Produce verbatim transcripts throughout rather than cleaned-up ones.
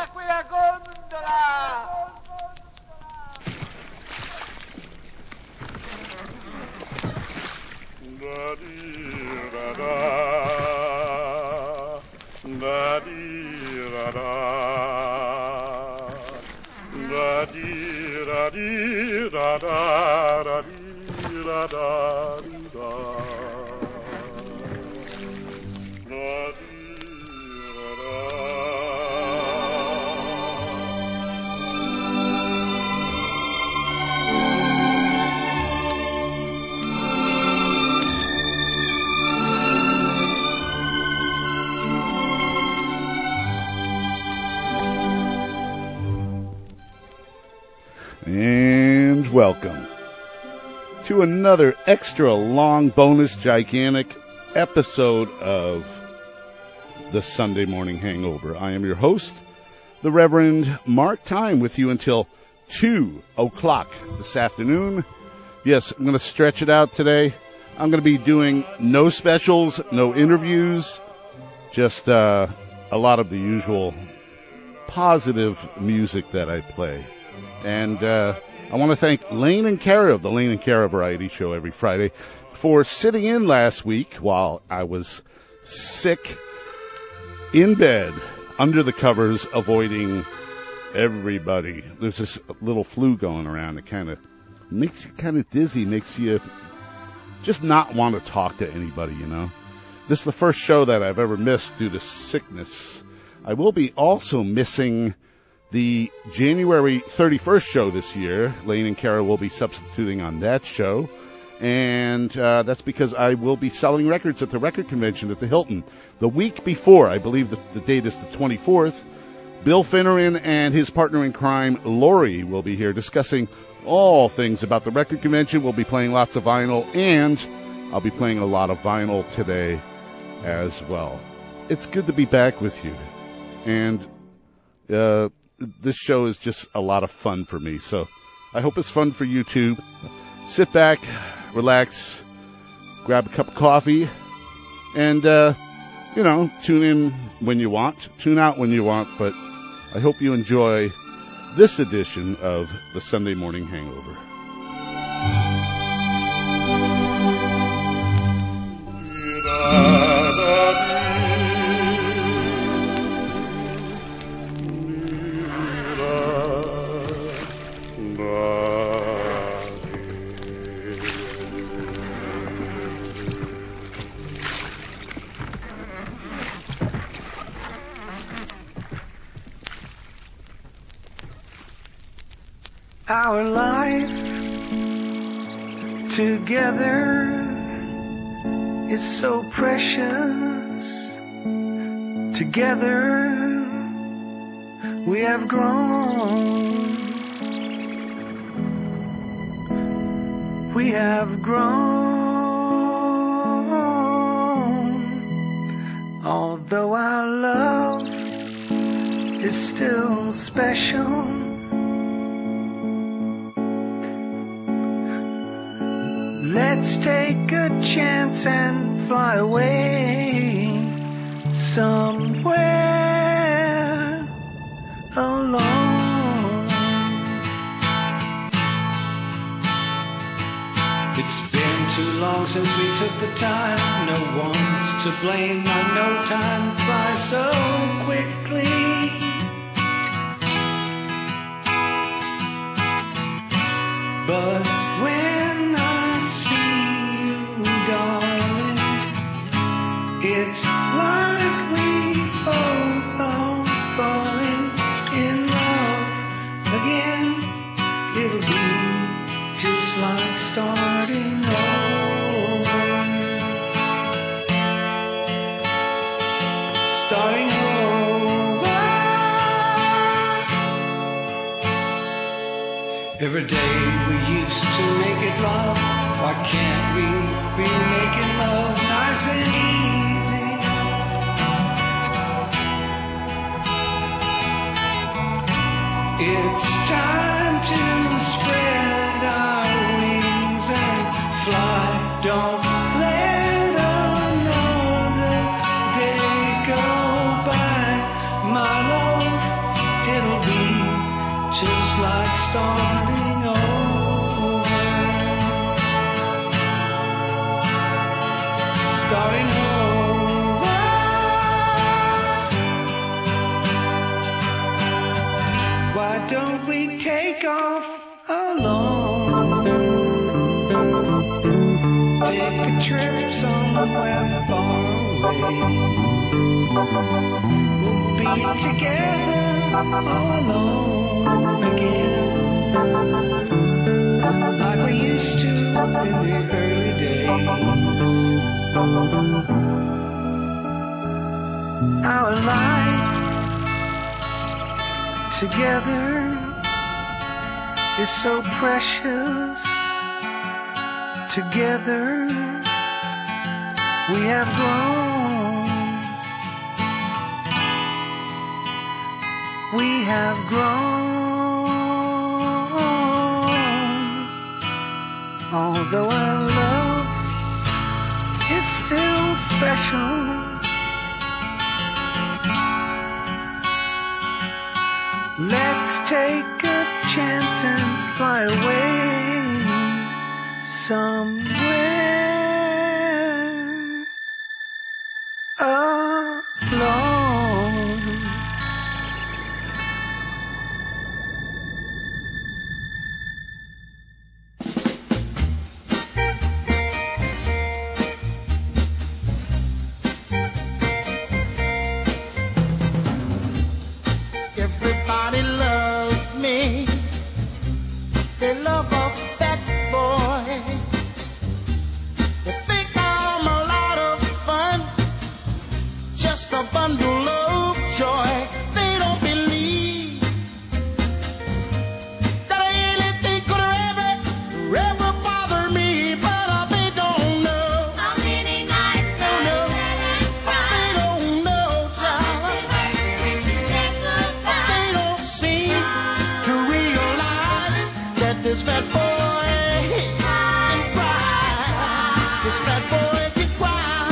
qui la gondola! Da dee da da, da dee da da, da dee da dee da da, da dee da da dee da, da dee da da. And welcome to another extra long bonus gigantic episode of the Sunday Morning Hangover. I am your host, the Reverend Mark Time, with you until two o'clock this afternoon. Yes, I'm going to stretch it out today. I'm going to be doing no specials, no interviews, just uh, a lot of the usual positive music that I play. And uh, I want to thank Lane and Kara of the Lane and Kara Variety Show every Friday for sitting in last week while I was sick in bed under the covers, avoiding everybody. There's this little flu going around that kind of makes you kind of dizzy, makes you just not want to talk to anybody, you know. This is the first show that I've ever missed due to sickness. I will be also missing the January thirty-first show this year. Lane and Kara will be substituting on that show. And uh, that's because I will be selling records at the record convention at the Hilton. The week before, I believe the, the date is the twenty-fourth, Bill Finneran and his partner in crime, Lori, will be here discussing all things about the record convention. We'll be playing lots of vinyl, and I'll be playing a lot of vinyl today as well. It's good to be back with you. And uh this show is just a lot of fun for me, so I hope it's fun for you too. Sit back, relax, grab a cup of coffee, and, uh, you know, tune in when you want, tune out when you want, but I hope you enjoy this edition of the Sunday Morning Hangover. Our life together is so precious. Together we have grown. We have grown. Although our love is still special, let's take a chance and fly away somewhere alone. It's been too long since we took the time. No one's to blame. I know time flies so quickly. But when I see you, darling, it's like we both are falling in love again. It'll be just like starting over. Starting over. Every day we used to make it love. Why can't we be making love nice and easy? It's time to spread our wings and fly. Don't let another day go by, my love. take off alone. Take a trip somewhere far away. We'll be together alone again, like we used to in the early days. Our life together is so precious. Together we have grown. We have grown. Although our love is still special, let's take a chance and fly away somewhere alone. Everybody loves me. They love a fat boy. They think I'm a lot of fun, just a bundle of joy. They don't believe that anything could ever, ever bother me, but uh, they don't know. How many nights They don't know. They don't know, child. They don't seem to realize that this fat boy can cry. This fat boy can cry.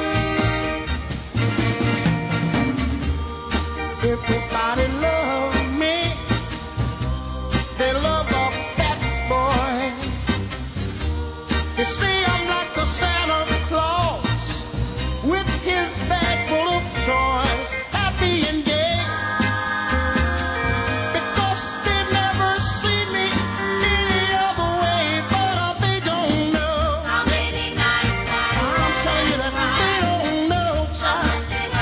Everybody love me. They love a fat boy. You see, I'm like a Santa Claus with his bag full of toys, happy and gay, because they've never seen me any other way, but uh, they don't know. How many nights I'm telling you that they don't know, child.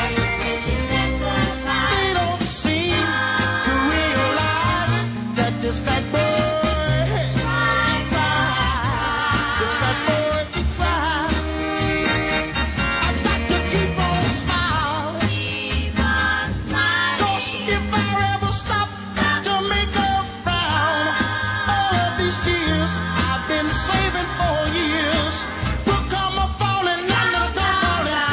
They don't seem to realize that this fat boy can cry. This fat boy can cry. I got to keep on smiling, 'cause if I ever stop to make a frown, all of these tears I've been saving for years will come a falling and a tumbling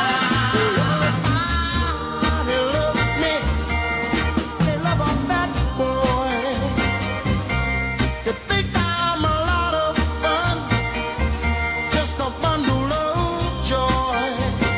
down. They love me. They love a fat boy. They think I'm a lot of fun, just a bundle of joy.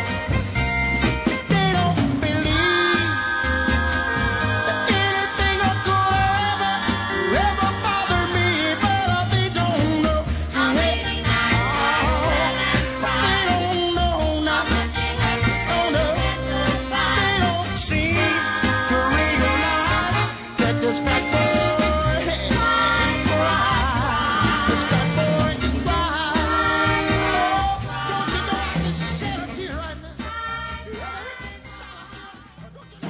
They don't believe that anything could ever, ever bother me, but uh, they don't know. How many nights They don't know now. Oh no. They don't seem to realize that this fat boy can cry. This fat boy can cry. Oh, don't you know I can shed a tear right now? Everything's sour, sour. Don't you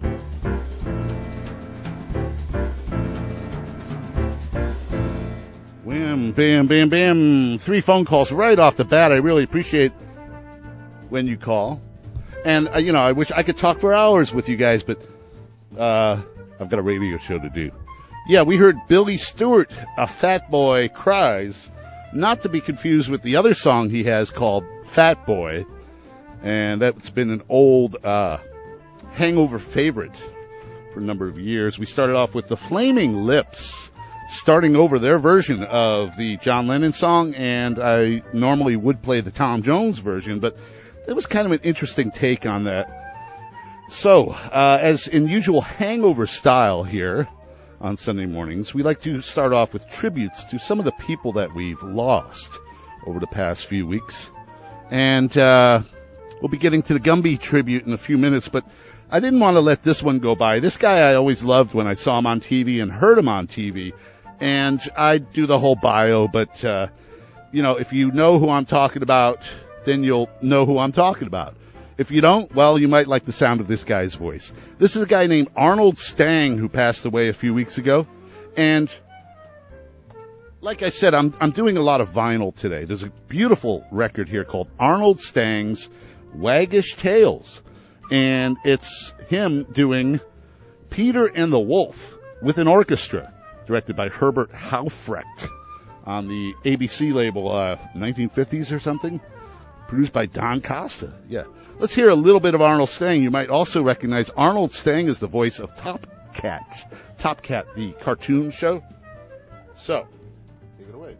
know? Wham, bam, bam, bam. Three phone calls right off the bat. I really appreciate when you call. And, uh, you know, I wish I could talk for hours with you guys, but uh, I've got a radio show to do. Yeah, we heard Billy Stewart, A Fat Boy Cries, not to be confused with the other song he has called Fat Boy. And that's been an old uh, hangover favorite for a number of years. We started off with the Flaming Lips, starting over their version of the John Lennon song, and I normally would play the Tom Jones version, but it was kind of an interesting take on that. So, uh, as in usual hangover style here on Sunday mornings, we like to start off with tributes to some of the people that we've lost over the past few weeks. And uh, we'll be getting to the Gumby tribute in a few minutes, but I didn't want to let this one go by. This guy I always loved when I saw him on T V and heard him on T V. And I do the whole bio, but, uh, you know, if you know who I'm talking about, then you'll know who I'm talking about. If you don't, well, you might like the sound of this guy's voice. This is a guy named Arnold Stang who passed away a few weeks ago. And like I said, I'm I'm doing a lot of vinyl today. There's a beautiful record here called Arnold Stang's Waggish Tales. And it's him doing Peter and the Wolf with an orchestra, directed by Herbert Haufrecht on the A B C label, uh, nineteen fifties or something. Produced by Don Costa. Yeah. Let's hear a little bit of Arnold Stang. You might also recognize Arnold Stang as the voice of Top Cat. Top Cat, the cartoon show. So, take it away.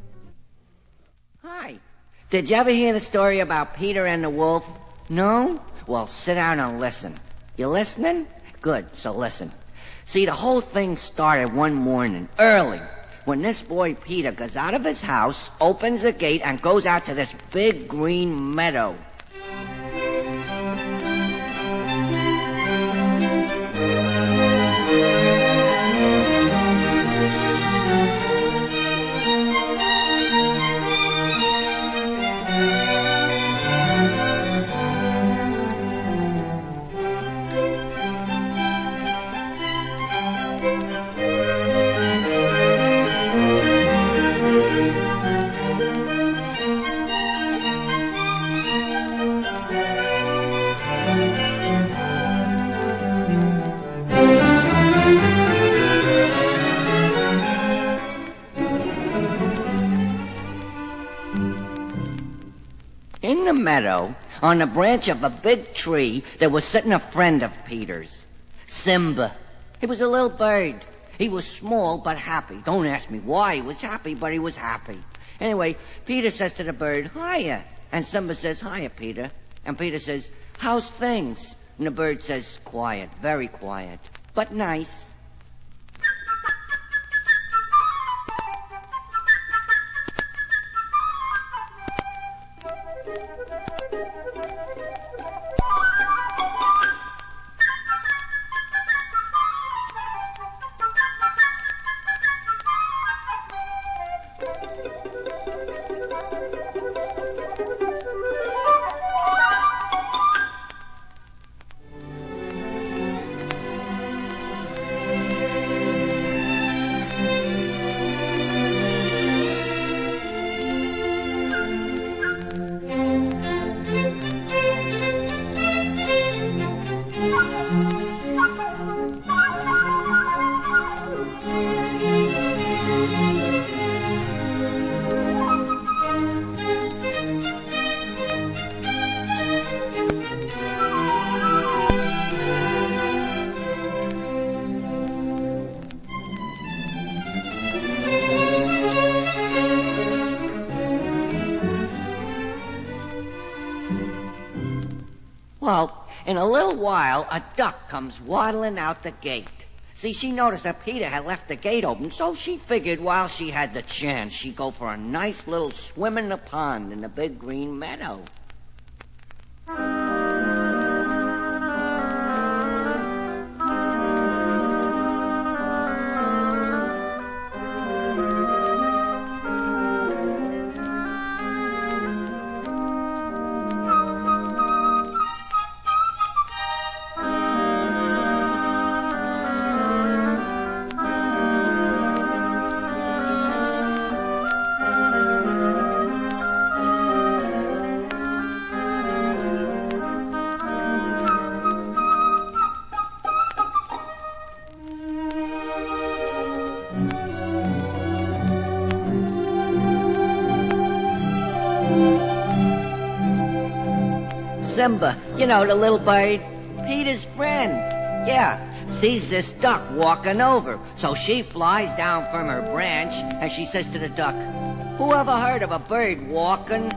Hi. Did you ever hear the story about Peter and the Wolf? No? Well, sit down and listen. You listening? Good, so listen. See, the whole thing started one morning, early, when this boy Peter goes out of his house, opens a gate, and goes out to this big green meadow. In the meadow, on the branch of a big tree, there was sitting a friend of Peter's, Simba. He was a little bird. He was small but happy. Don't ask me why he was happy, but he was happy. Anyway, Peter says to the bird, "Hiya." And Simba says, "Hiya, Peter." And Peter says, "How's things?" And the bird says, "Quiet, very quiet, but nice." Well, in a little while, a duck comes waddling out the gate. See, she noticed that Peter had left the gate open, so she figured while she had the chance, she'd go for a nice little swim in the pond in the big green meadow. Simba, you know, the little bird, Peter's friend. Yeah, sees this duck walking over. So she flies down from her branch and she says to the duck, "Who ever heard of a bird walking?"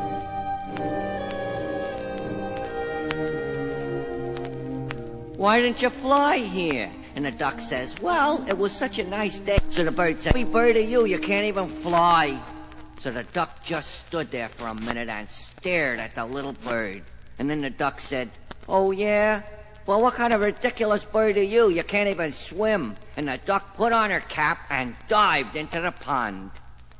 "Why didn't you fly here?" And the duck says, "Well, it was such a nice day." So the bird said, "Every bird of you, you can't even fly." So the duck just stood there for a minute and stared at the little bird. And then the duck said, "Oh, yeah? Well, what kind of ridiculous bird are you? You can't even swim. And the duck put on her cap and dived into the pond.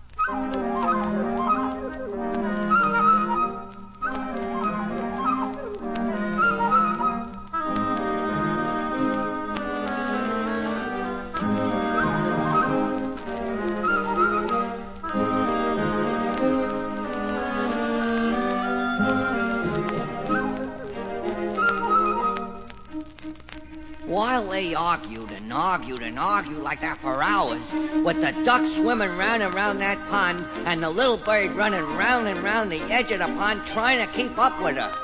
While they argued and argued and argued like that for hours, with the duck swimming round and round that pond and the little bird running round and round the edge of the pond trying to keep up with her.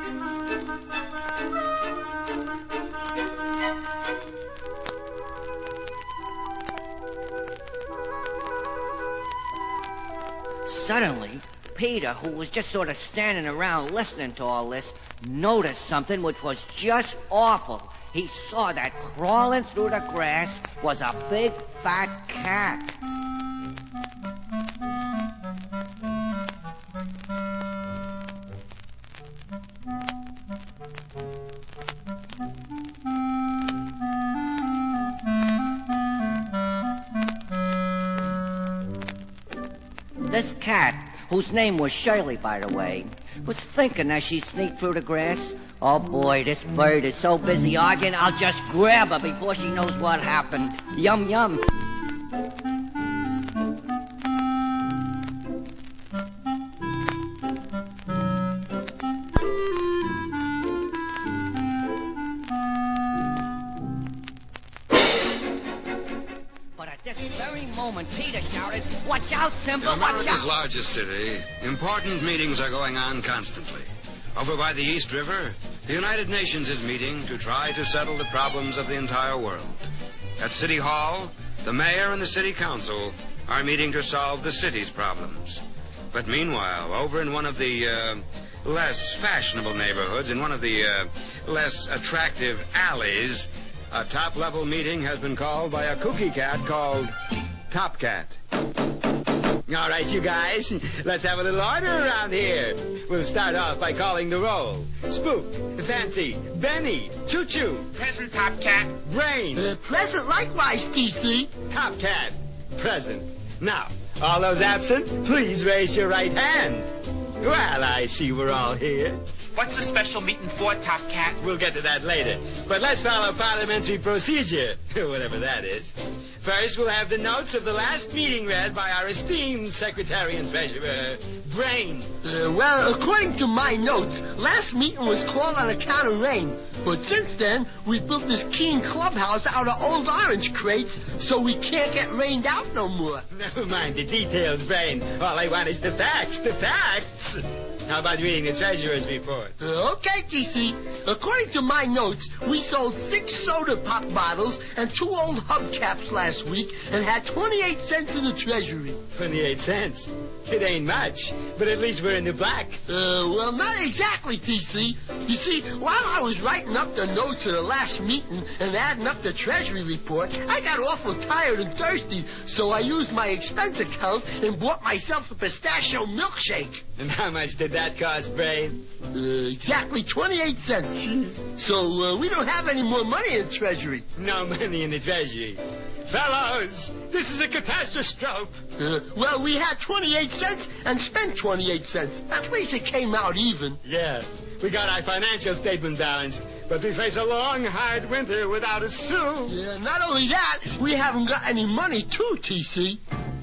Suddenly, Peter, who was just sort of standing around listening to all this, noticed something which was just awful. He saw that crawling through the grass was a big fat cat. This cat, whose name was Shirley, by the way, was thinking as she sneaked through the grass, oh boy, this bird is so busy arguing, I'll just grab her before she knows what happened. Yum, yum. But at this very moment, Peter shouted, "Watch out, Simba, watch out!" America's largest city, important meetings are going on constantly. Over by the East River, the United Nations is meeting to try to settle the problems of the entire world. At City Hall, the mayor and the city council are meeting to solve the city's problems. But meanwhile, over in one of the uh, less fashionable neighborhoods, in one of the uh, less attractive alleys, a top-level meeting has been called by a kooky cat called Top Cat. All right, you guys, let's have a little order around here. We'll start off by calling the roll. Spook, Fancy, Benny, Choo-Choo. Present, Top Cat. Brain. Uh, present likewise, T C. Top Cat. Present. Now, all those absent, please raise your right hand. Well, I see we're all here. What's the special meeting for, Top Cat? We'll get to that later. But let's follow parliamentary procedure, whatever that is. First, we'll have the notes of the last meeting read by our esteemed Secretary and Treasurer, Brain. Uh, well, according to my notes, last meeting was called on account of rain. But since then, we built this keen clubhouse out of old orange crates, so we can't get rained out no more. Never mind the details, Brain. All I want is the facts, the facts. How about reading the Treasurer's report? Uh, okay, T C. According to my notes, we sold six soda pop bottles and two old hubcaps last week and had twenty-eight cents in the treasury. twenty-eight cents? It ain't much, but at least we're in the black. Uh, well, not exactly, T C. You see, while I was writing up the notes of the last meeting and adding up the treasury report, I got awful tired and thirsty, so I used my expense account and bought myself a pistachio milkshake. And how much did that cost, Brain? Uh, exactly twenty-eight cents. So uh, we don't have any more money in the treasury. No money in the treasury. Fellows, this is a catastrophe. Uh, well, we had twenty-eight cents and spent twenty-eight cents. At least it came out even. Yeah, we got our financial statement balanced, but we face a long, hard winter without a sou. Yeah, not only that, we haven't got any money too, T C.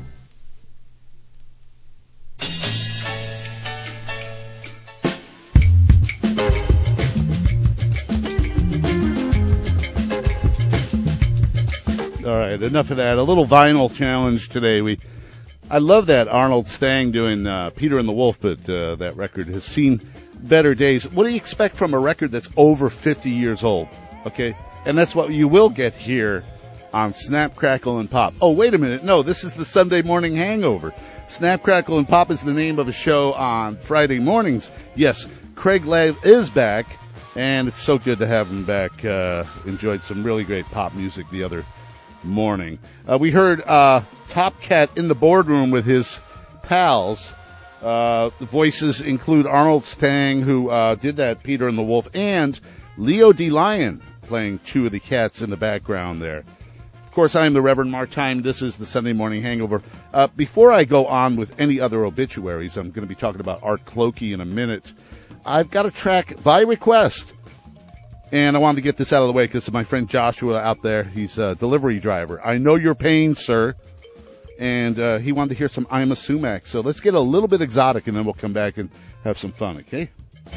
All right, enough of that. A little vinyl challenge today. We, I love that Arnold Stang doing uh, Peter and the Wolf, but uh, that record has seen better days. What do you expect from a record that's over fifty years old? Okay, and that's what you will get here on Snap, Crackle, and Pop. Oh, wait a minute. No, this is the Sunday Morning Hangover. Snap, Crackle, and Pop is the name of a show on Friday mornings. Yes, Craig Ladd is back, and it's so good to have him back. Uh, enjoyed some really great pop music the other morning. Uh, we heard uh, Top Cat in the boardroom with his pals. Uh, the voices include Arnold Stang, who uh, did that Peter and the Wolf, and Leo D. Lyon playing Two of the Cats in the background there. Of course, I am the Reverend Mark Time. This is the Sunday Morning Hangover. Uh, before I go on with any other obituaries, I'm going to be talking about Art Clokey in a minute. I've got a track by request, and I wanted to get this out of the way because of my friend Joshua out there. He's a delivery driver. I know your pain, sir. And uh, he wanted to hear some Ima Sumac. So let's get a little bit exotic, and then we'll come back and have some fun, okay?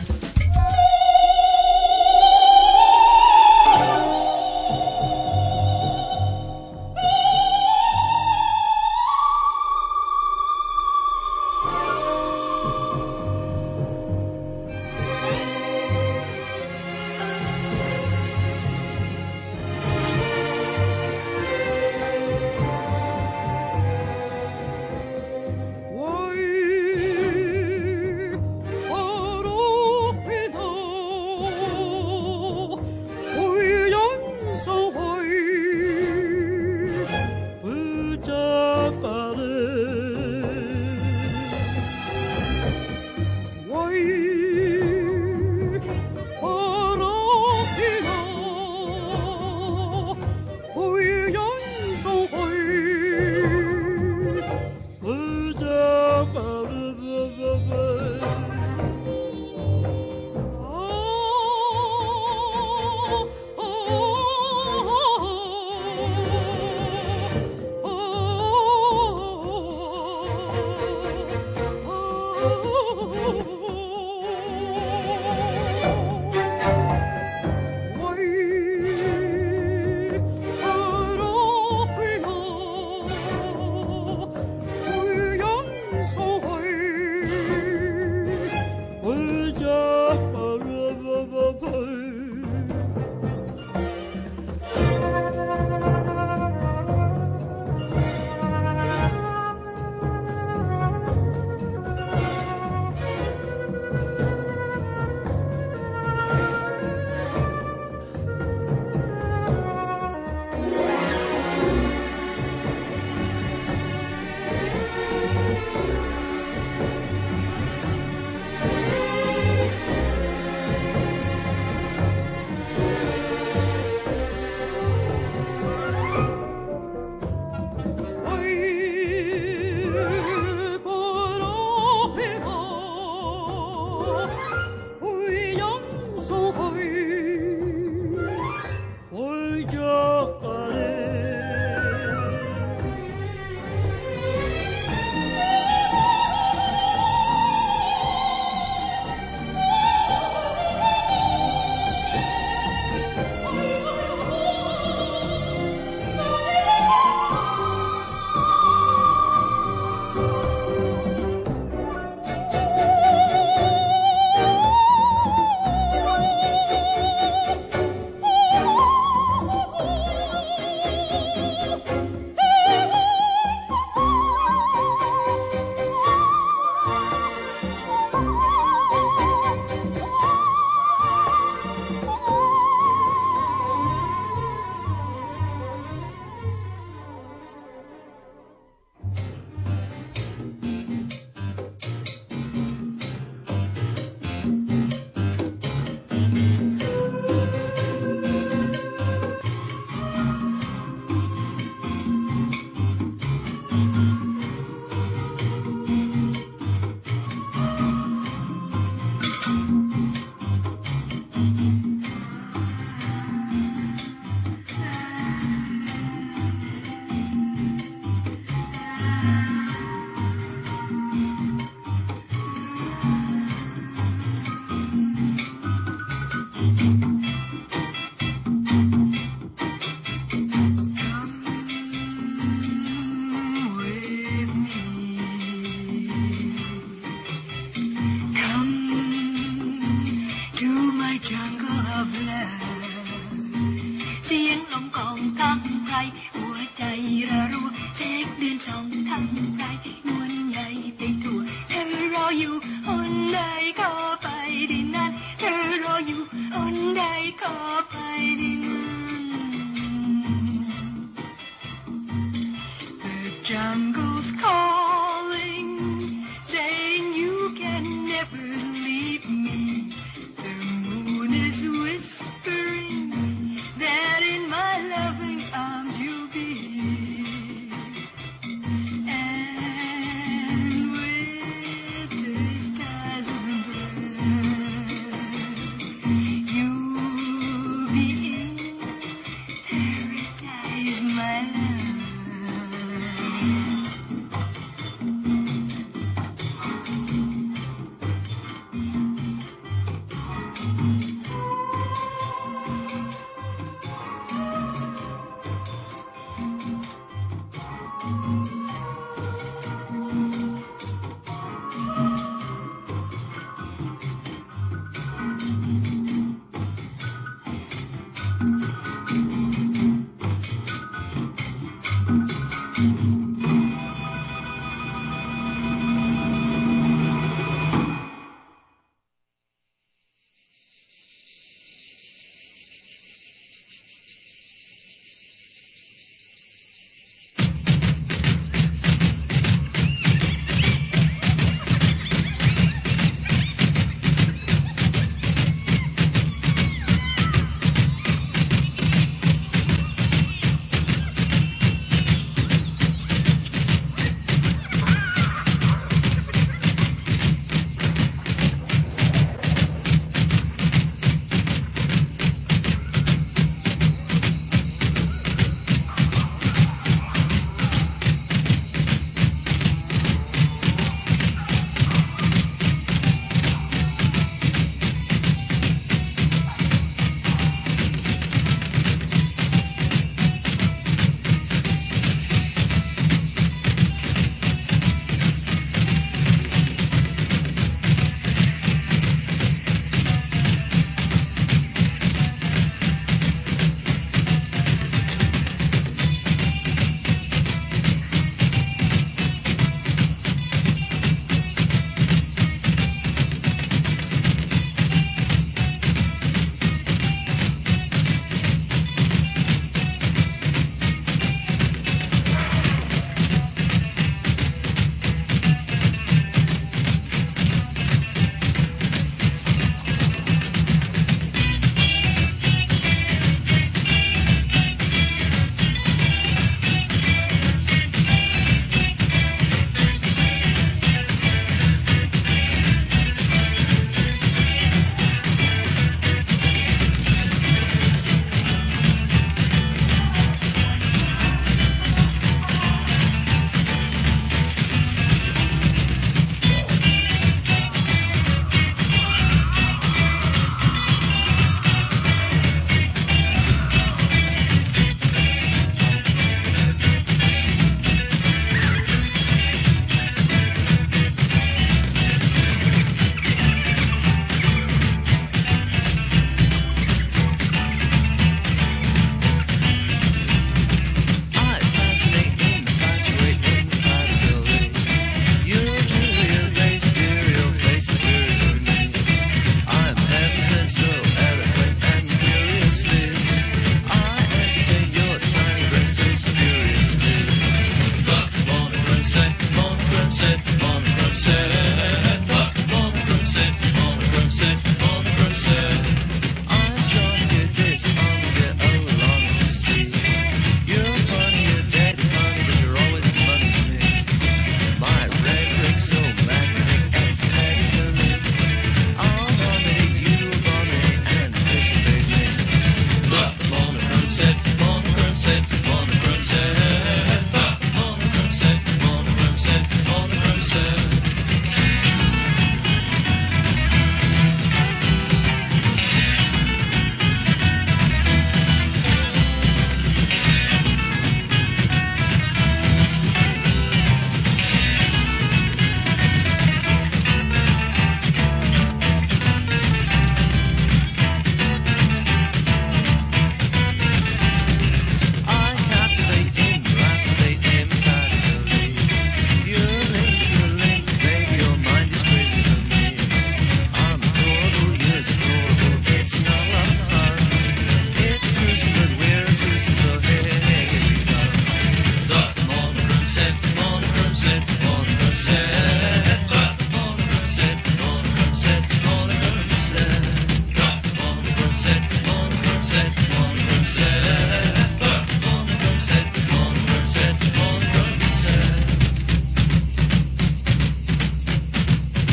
Jungle's calling, saying you can never leave me. The moon is whispering. be in paradise, my love.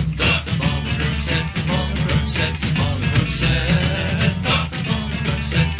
Set,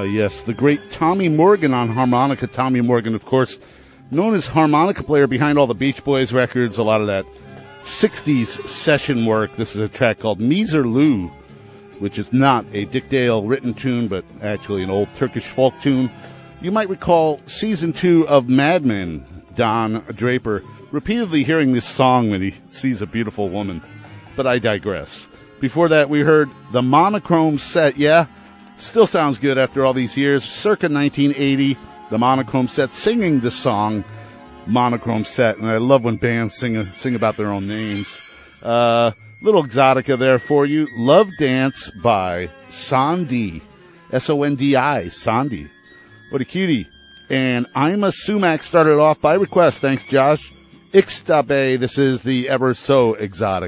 yes, the great Tommy Morgan on harmonica. Tommy Morgan, of course, known as harmonica player behind all the Beach Boys records, a lot of that sixties session work. This is a track called Meeser Lou, which is not a Dick Dale written tune, but actually an old Turkish folk tune. You might recall season two of Mad Men, Don Draper, repeatedly hearing this song when he sees a beautiful woman. But I digress. Before that, we heard the Monochrome Set. Yeah, still sounds good after all these years. Circa nineteen eighty, the Monochrome Set singing the song Monochrome Set. And I love when bands sing sing about their own names. Uh, little exotica there for you. Love Dance by Sondi. S O N D I, Sondi. What a cutie. And I'm a Sumac started off by request. Thanks, Josh. Ixtabe. This is the ever so exotic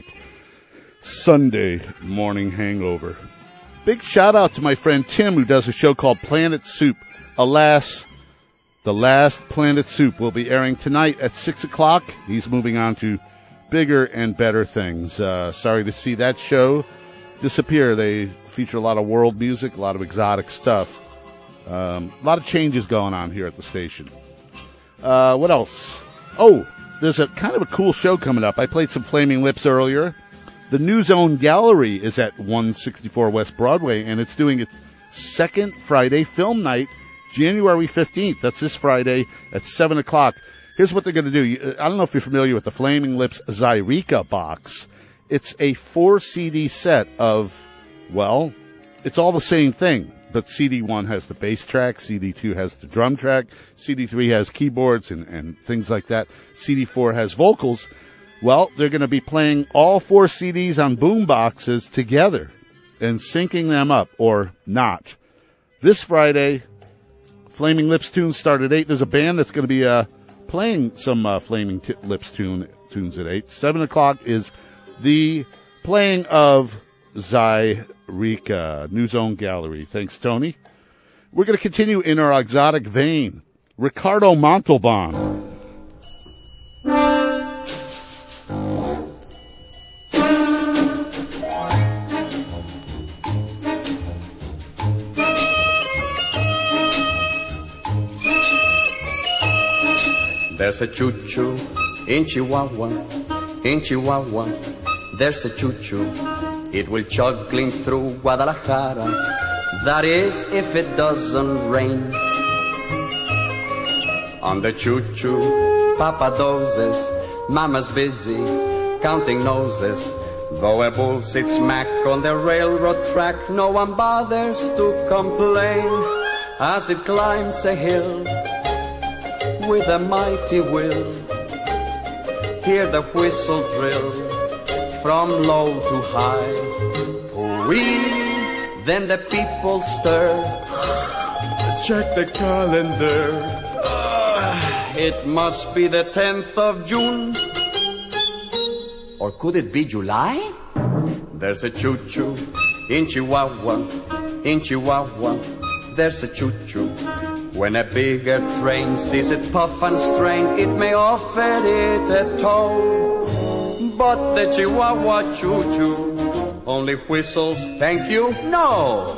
Sunday morning hangover. Big shout out to my friend Tim, who does a show called Planet Soup. Alas, the last Planet Soup will be airing tonight at six o'clock. He's moving on to bigger and better things. Uh, sorry to see that show disappear. They feature a lot of world music, a lot of exotic stuff. Um, a lot of changes going on here at the station. Uh, what else? Oh, there's a kind of a cool show coming up. I played some Flaming Lips earlier. The New Zone Gallery is at one sixty-four West Broadway, and it's doing its second Friday film night, January fifteenth. That's this Friday at seven o'clock. Here's what they're going to do. I don't know if you're familiar with the Flaming Lips Zyrica box. It's a four C D set of, well, it's all the same thing. But C D one has the bass track, C D two has the drum track, C D three has keyboards and, and things like that, C D four has vocals. Well, they're going to be playing all four C Ds on boom boxes together and syncing them up, or not. This Friday, Flaming Lips tunes start at eight. There's a band that's going to be uh, playing some uh, Flaming T- Lips tune, tunes at eight. seven o'clock is the playing of Zyrica, New Zone Gallery. Thanks, Tony. We're going to continue in our exotic vein. Ricardo Montalban. There's a choo-choo in Chihuahua, in Chihuahua. There's a choo-choo. It will chugging through Guadalajara. That is, if it doesn't rain. On the choo-choo, Papa dozes. Mama's busy counting noses. Though a bull sits smack on the railroad track, no one bothers to complain as it climbs a hill with a mighty will. Hear the whistle drill from low to high. Hoo-wee, then the people stir. Check the calendar. Uh, it must be the tenth of June. Or could it be July? There's a choo-choo in Chihuahua, in Chihuahua. There's a choo-choo. When a bigger train sees it puff and strain, it may offer it a tow. But the Chihuahua choo-choo only whistles, thank you, no.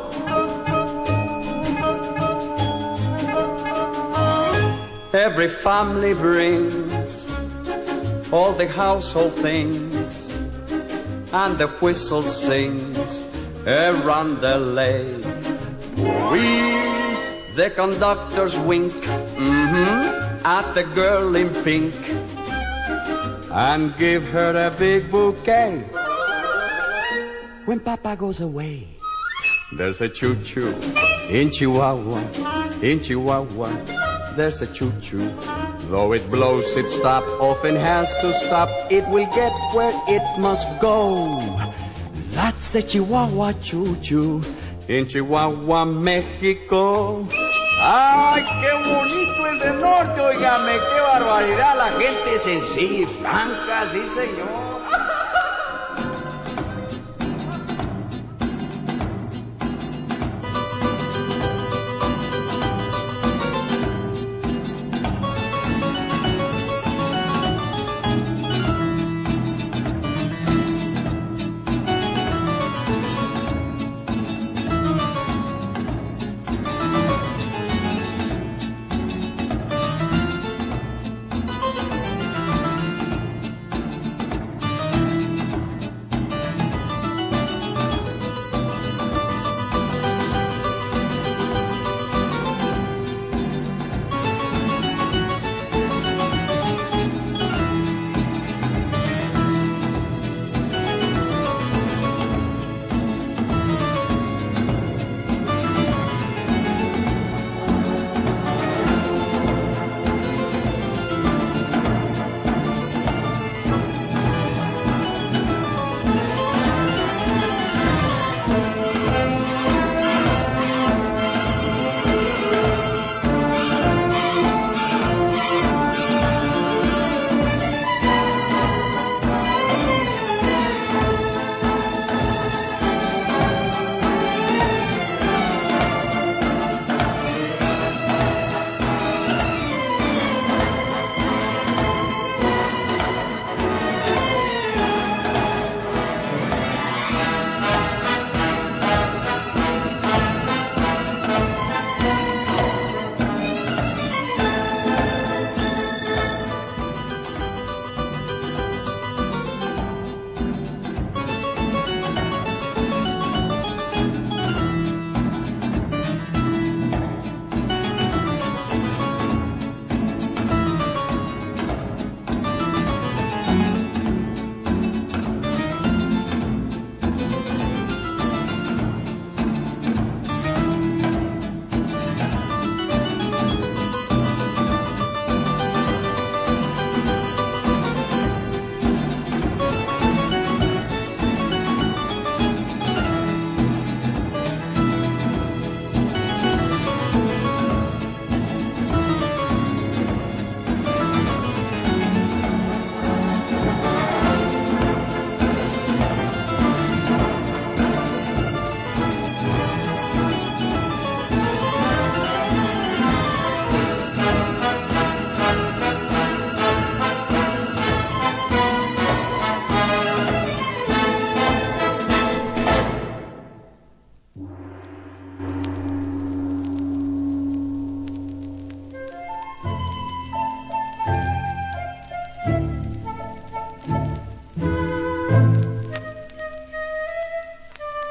Every family brings all the household things, and the whistle sings around the lake. We The conductors wink mm-hmm, at the girl in pink and give her a big bouquet when Papa goes away. There's a choo-choo in Chihuahua, in Chihuahua. There's a choo-choo. Though it blows its top, often has to stop. It will get where it must go. That's the Chihuahua choo-choo in Chihuahua, México. ¡Ay, qué bonito es el norte! Óigame, qué barbaridad. La gente es sencilla y franca, sí, señor.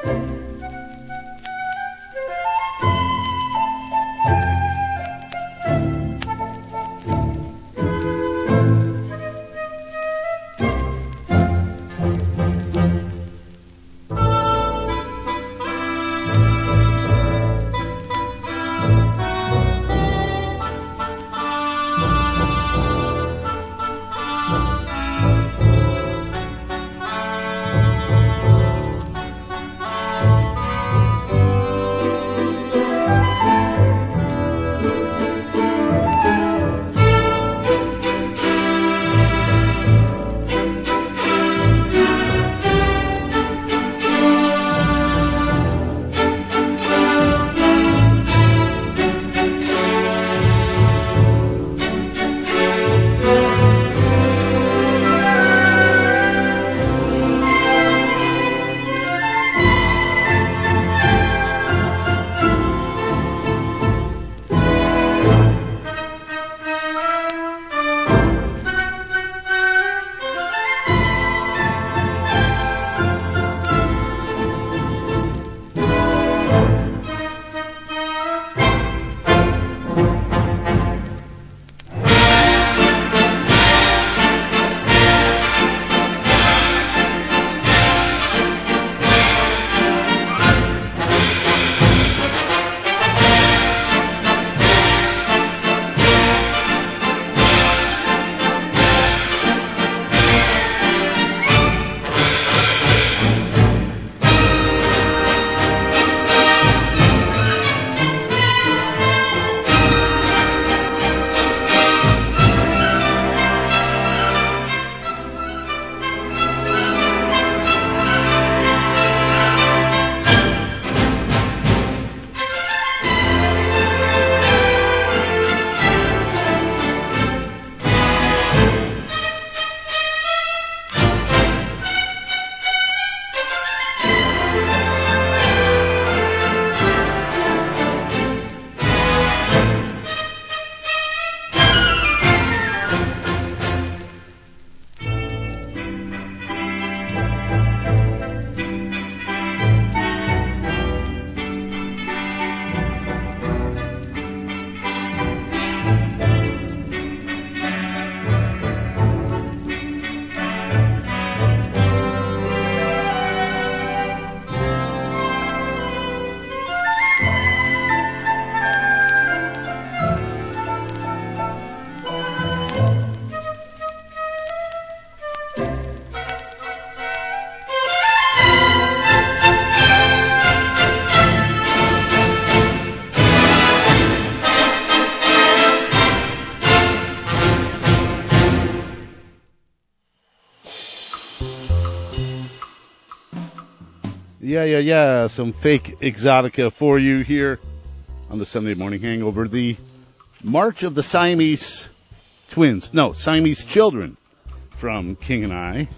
Yeah, yeah, yeah. Some fake exotica for you here on the Sunday Morning Hangover. The March of the Siamese Twins. No, Siamese Children from King and I.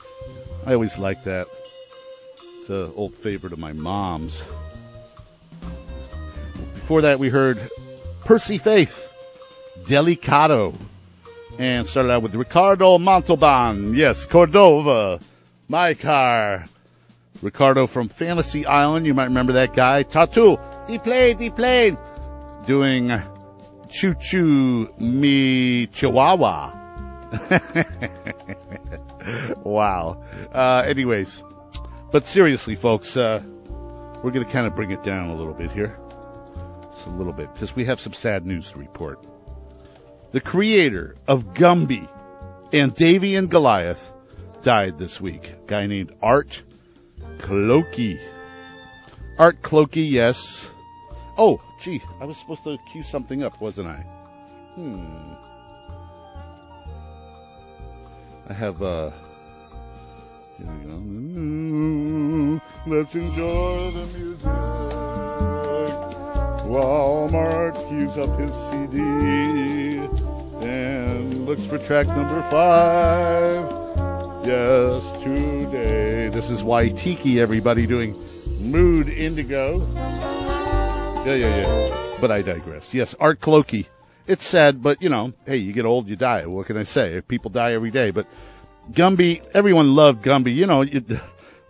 I always liked that. It's an old favorite of my mom's. Before that, we heard Percy Faith, Delicato. And started out with Ricardo Montalban. Yes, Cordova, my car. Ricardo from Fantasy Island. You might remember that guy. Tattoo. He played, he played. Doing Choo Choo Me Chihuahua. Wow. Uh, anyways. But seriously, folks, uh, we're going to kind of bring it down a little bit here. Just a little bit. Because we have some sad news to report. The creator of Gumby and Davy and Goliath died this week. A guy named Art Clokey. Art Clokey, yes. Oh, gee, I was supposed to cue something up, wasn't I? Hmm. I have, uh... here we go. Let's enjoy the music while Mark cues up his C D and looks for track number five. Yes, today. This is Waitiki, everybody, doing Mood Indigo. Yeah, yeah, yeah. But I digress. Yes, Art Clokey. It's sad, but, you know, hey, you get old, you die. What can I say? People die every day. But Gumby, everyone loved Gumby. You know, you,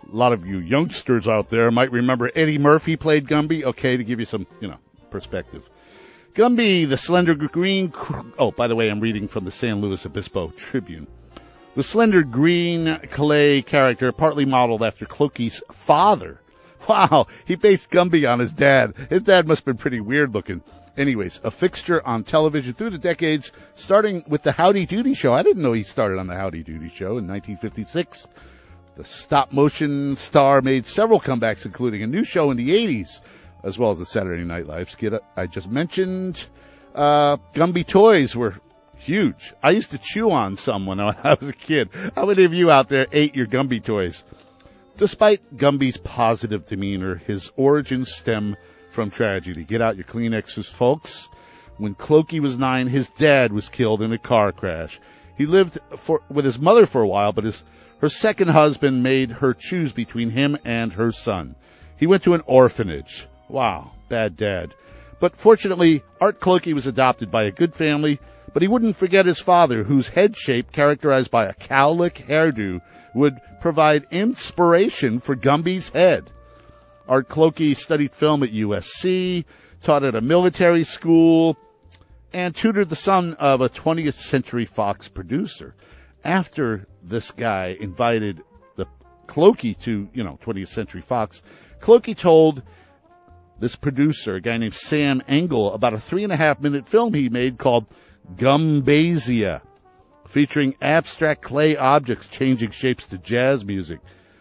A lot of you youngsters out there might remember Eddie Murphy played Gumby. Okay, to give you some, you know, perspective. Gumby, the slender green... Oh, by the way, I'm reading from the San Luis Obispo Tribune. The slender green clay character, partly modeled after Clokey's father. Wow, he based Gumby on his dad. His dad must have been pretty weird looking. Anyways, a fixture on television through the decades, starting with the Howdy Doody Show. I didn't know he started on the Howdy Doody Show in nineteen fifty-six. The stop-motion star made several comebacks, including a new show in the eighties, as well as the Saturday Night Live skit I just mentioned. Uh, Gumby toys were huge. I used to chew on some when I was a kid. How many of you out there ate your Gumby toys? Despite Gumby's positive demeanor, his origins stem from tragedy. Get out your Kleenexes, folks. When Clokey was nine, his dad was killed in a car crash. He lived for, with his mother for a while, but his Her second husband made her choose between him and her son. He went to an orphanage. Wow, bad dad. But fortunately, Art Clokey was adopted by a good family, but he wouldn't forget his father, whose head shape, characterized by a cowlick hairdo, would provide inspiration for Gumby's head. Art Clokey studied film at U S C, taught at a military school, and tutored the son of a twentieth Century Fox producer. After this guy invited the Clokey to, you know, twentieth Century Fox, Clokey told this producer, a guy named Sam Engel, about a three and a half minute film he made called Gumbasia, featuring abstract clay objects changing shapes to jazz music.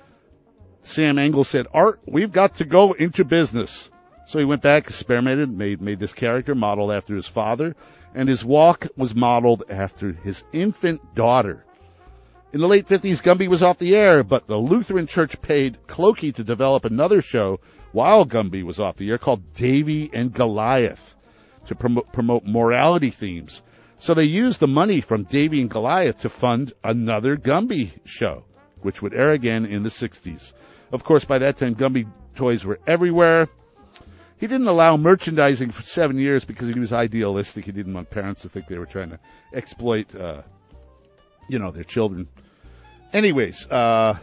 Sam Engel said, Art, we've got to go into business. So he went back, experimented, made, made this character modeled after his father, and his walk was modeled after his infant daughter. In the late fifties, Gumby was off the air, but the Lutheran Church paid Clokey to develop another show while Gumby was off the air called Davy and Goliath to promote, promote morality themes. So they used the money from Davy and Goliath to fund another Gumby show, which would air again in the sixties. Of course, by that time, Gumby toys were everywhere. He didn't allow merchandising for seven years because he was idealistic. He didn't want parents to think they were trying to exploit, uh, you know, their children. Anyways, uh,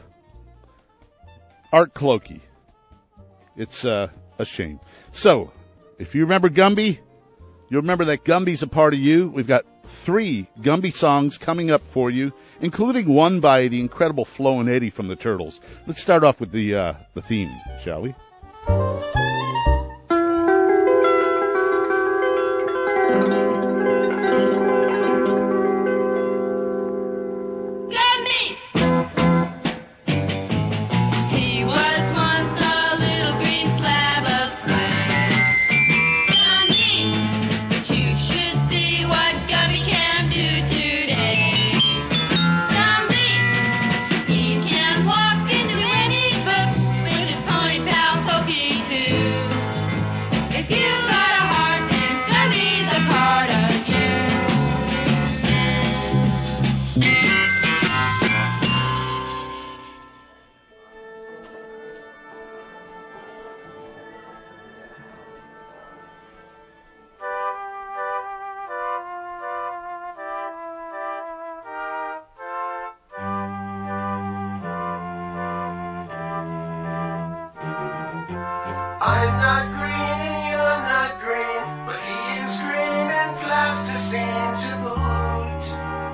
Art Clokey. It's uh, a shame. So, if you remember Gumby, you'll remember that Gumby's a part of you. We've got three Gumby songs coming up for you, including one by the incredible Flo and Eddie from the Turtles. Let's start off with the uh, the theme, shall we? I'm not green and you're not green, but he is green and plasticine to boot.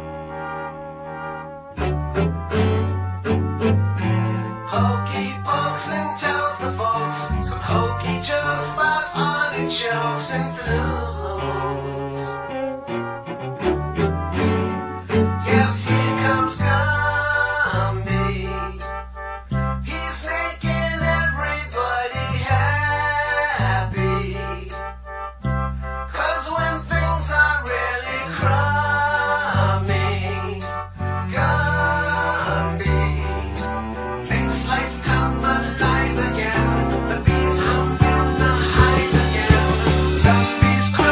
Hokey pokes and tells the folks some hokey jokes about artichokes and flutes. Yes, here comes Gumby. He's making everybody happy. 'Cause when things are really crummy, Gumby makes life come alive again. The bees hum in the hive again. Gumby's crying.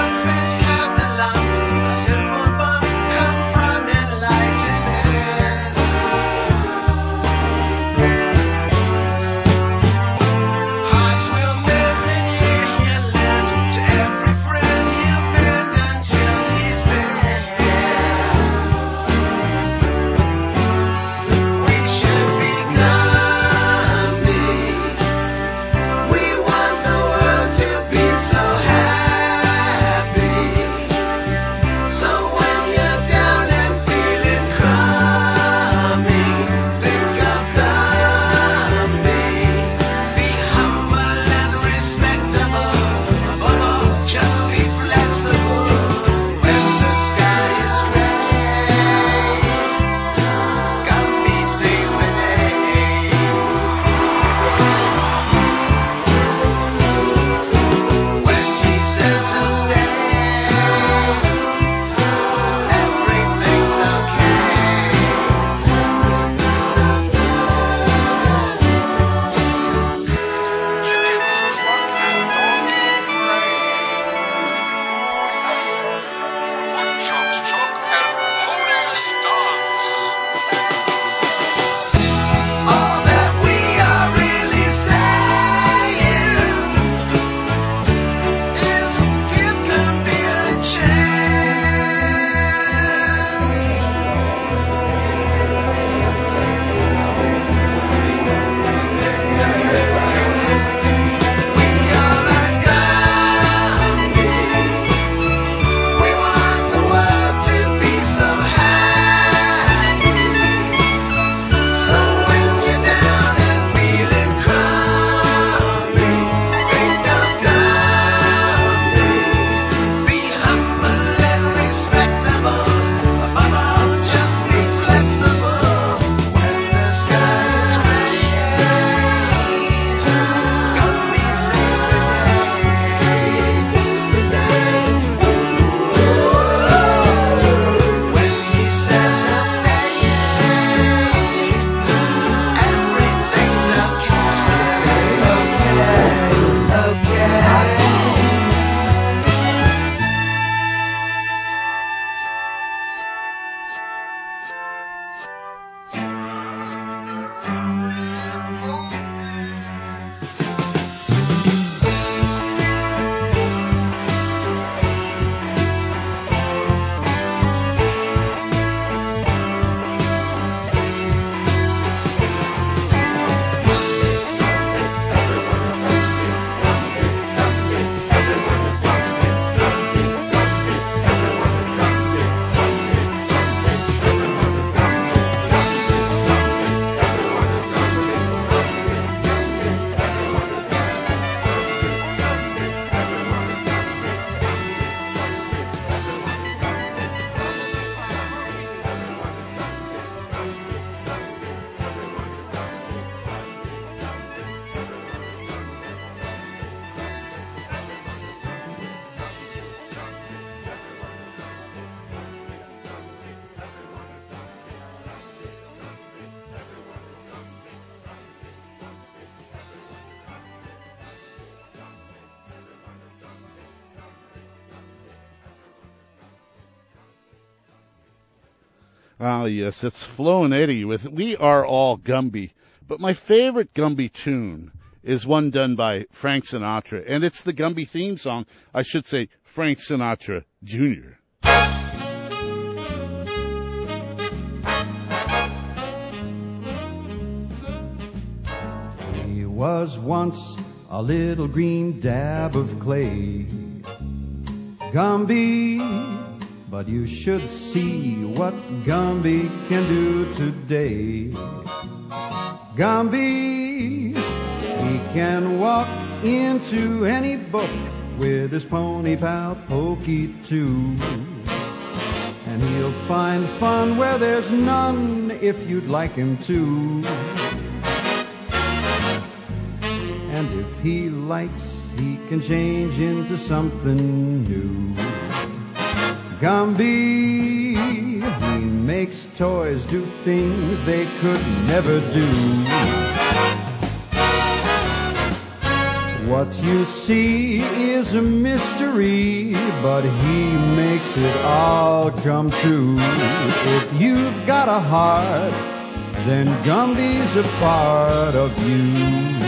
Ah, yes, it's Flo and Eddie with We Are All Gumby. But my favorite Gumby tune is one done by Frank Sinatra, and it's the Gumby theme song. I should say Frank Sinatra Junior He was once a little green dab of clay, Gumby. But you should see what Gumby can do today. Gumby, he can walk into any book with his pony pal Pokey too. And he'll find fun where there's none if you'd like him to. And if he likes, he can change into something new. Gumby, he makes toys do things they could never do. What you see is a mystery, but he makes it all come true. If you've got a heart, then Gumby's a part of you.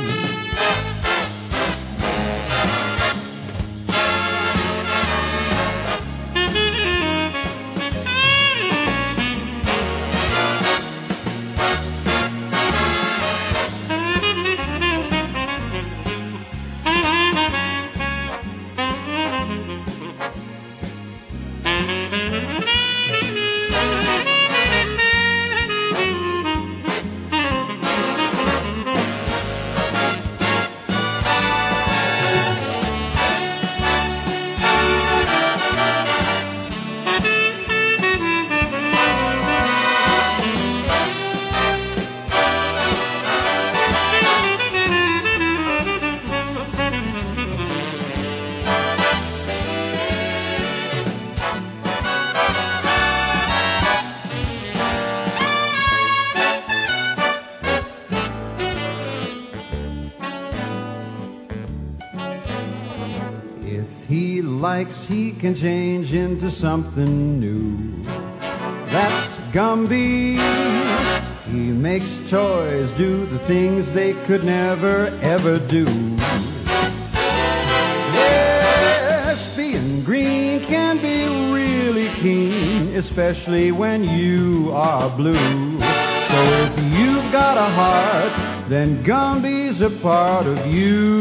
He can change into something new. That's Gumby. He makes toys do the things they could never ever do. Yes, being green can be really keen, especially when you are blue. So if you've got a heart, then Gumby's a part of you.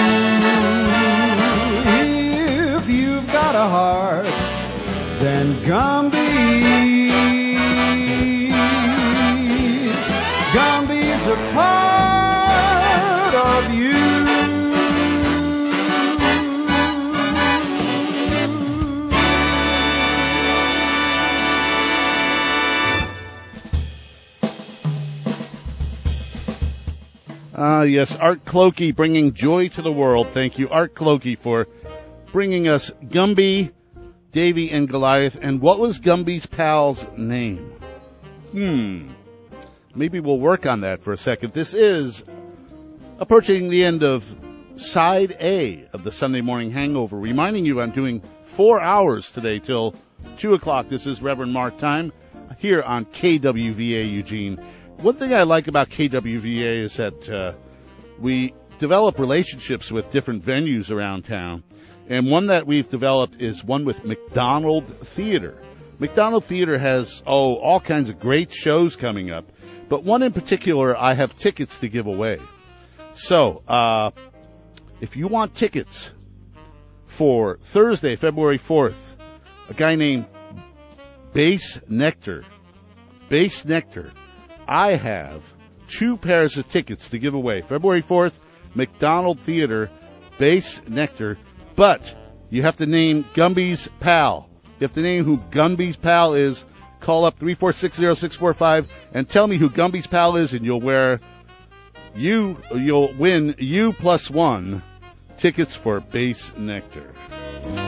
Got a heart, then Gumby's, Gumby's a part of you. Ah, uh, yes, Art Clokey bringing joy to the world. Thank you, Art Clokey, for bringing us Gumby, Davy, and Goliath. And what was Gumby's pal's name? Hmm. Maybe we'll work on that for a second. This is approaching the end of Side A of the Sunday Morning Hangover, reminding you I'm doing four hours today till two o'clock. This is Reverend Mark time here on K W V A Eugene. One thing I like about K W V A is that uh, we develop relationships with different venues around town. And one that we've developed is one with McDonald Theater. McDonald Theater has, oh, all kinds of great shows coming up. But one in particular, I have tickets to give away. So, uh, if you want tickets for Thursday, February fourth, a guy named Bass Nectar, Bass Nectar, I have two pairs of tickets to give away. February fourth, McDonald Theater, Bass Nectar. But you have to name Gumby's pal. You have to name who Gumby's pal is. Call up three four six zero six four five and tell me who Gumby's pal is, and you'll wear you you'll win you plus one tickets for Bass Nectar.